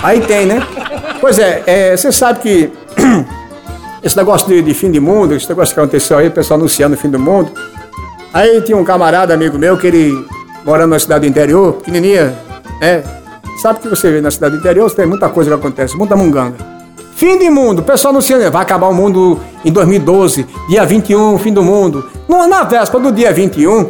Aí tem, né? Pois é, você sabe que esse negócio de fim de mundo, esse negócio que aconteceu aí, o pessoal anunciando o fim do mundo. Aí tinha um camarada, amigo meu, que ele, morando na cidade do interior, pequenininha, sabe que você vê na cidade do interior, tem muita coisa que acontece, muita munganga. Fim de mundo, o pessoal anunciando, vai acabar o mundo em 2012, dia 21, fim do mundo. Na véspera do dia 21,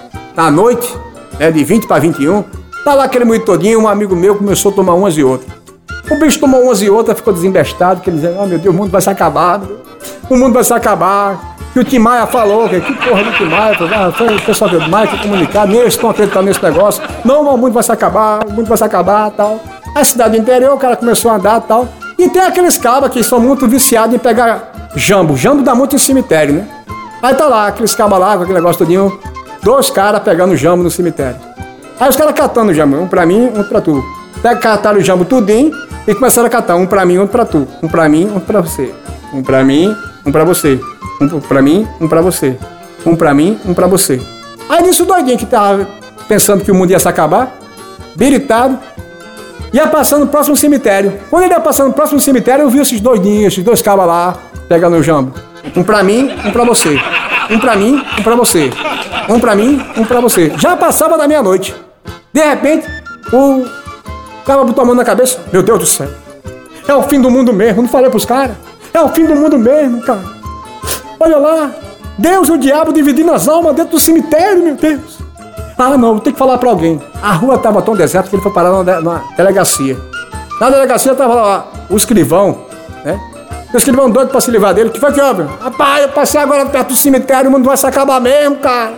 à noite, de 20 para 21, tá lá aquele muito todinho, um amigo meu começou a tomar umas e outras. O bicho tomou umas e outras, ficou desembestado, que ele dizia, meu Deus, o mundo vai se acabar, o mundo vai se acabar. Que o Tim Maia falou, que porra do Tim Maia, foi o pessoal do Tim Maia que comunicaram, nem eles estão acreditando nesse negócio. Não, o mundo vai se acabar, tal. A cidade do interior, o cara começou a andar, tal. E tem aqueles cabas que são muito viciados em pegar jambo. Jambo dá muito em cemitério, né? Aí tá lá, aqueles cabas lá, com aquele negócio todinho, 2 caras pegando jambo no cemitério. Aí os caras catando o jambo, um pra mim, um pra tu. Cataram o jambo tudinho e começaram a catar, um pra mim, outro pra tu. Um pra mim, outro pra você. Um pra mim, um pra você. Um pra mim, um pra você. Um pra mim, um pra você. Aí nisso o doidinho que tava pensando que o mundo ia se acabar, biritado, ia passando no próximo cemitério. Quando ele ia passando no próximo cemitério, eu vi esses doidinhos, esses 2 cabas lá, pegando o jambo. Um pra mim, um pra você. Um pra mim, um pra você. Um pra mim, um pra você. Já passava da meia-noite. De repente, o cara botou a mão na cabeça. Meu Deus do céu. É o fim do mundo mesmo. Não falei pros caras. É o fim do mundo mesmo, cara. Olha lá, Deus e o diabo dividindo as almas dentro do cemitério, meu Deus. Ah, não, vou ter que falar pra alguém. A rua estava tão deserta que ele foi parar na delegacia. Na delegacia estava lá o escrivão, né? O escrivão doido pra se livrar dele. Que foi que houve? Rapaz, eu passei agora perto do cemitério, o mundo vai se acabar mesmo, cara.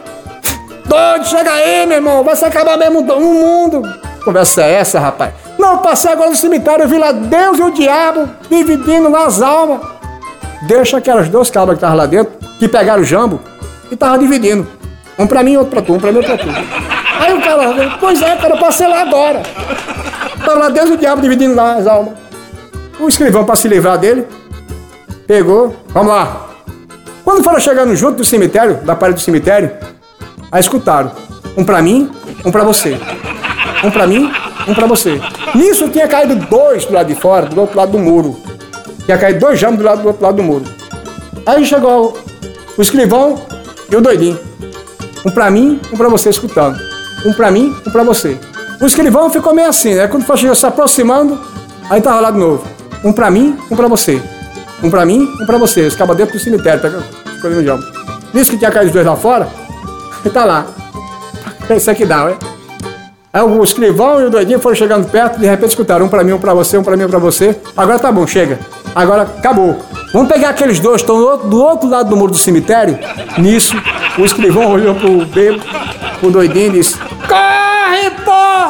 Doido, chega aí, meu irmão, vai se acabar mesmo o mundo. Que conversa é essa, rapaz? Não, eu passei agora no cemitério, eu vi lá Deus e o diabo dividindo nas almas. Deixa aquelas 2 cabras que estavam lá dentro, que pegaram o jambo e estavam dividindo. Um pra mim, outro pra tu, um pra mim, outro pra tu. Aí o cara, pois é, cara, eu passei lá agora. Tava lá Deus e o diabo dividindo lá as almas. O escrivão, pra se livrar dele, pegou, vamos lá. Quando foram chegando junto do cemitério, da parede do cemitério, aí escutaram. Um pra mim, um pra você. Um pra mim, um pra você. Nisso tinha caído 2 do lado de fora, do outro lado do muro. Tinha caído 2 jambos do outro lado do muro. Aí chegou o escrivão e o doidinho. Um pra mim, um pra você, escutando. Um pra mim, um pra você. O escrivão ficou meio assim, né? Quando foi se aproximando, aí tava lá de novo. Um pra mim, um pra você. Um pra mim, um pra você. Os cabas dentro do cemitério, pegando o jambo. Nisso que tinha caído os 2 lá fora, e tá lá. Isso aqui dá, ué. Aí o escrivão e o doidinho foram chegando perto, de repente escutaram. Um pra mim, um pra você, um pra mim, um pra você. Agora tá bom, chega. Agora acabou. Vamos pegar aqueles 2 que estão do outro lado do muro do cemitério. Nisso, o escrivão olhou pro bebo, pro doidinho e disse: corre, porra!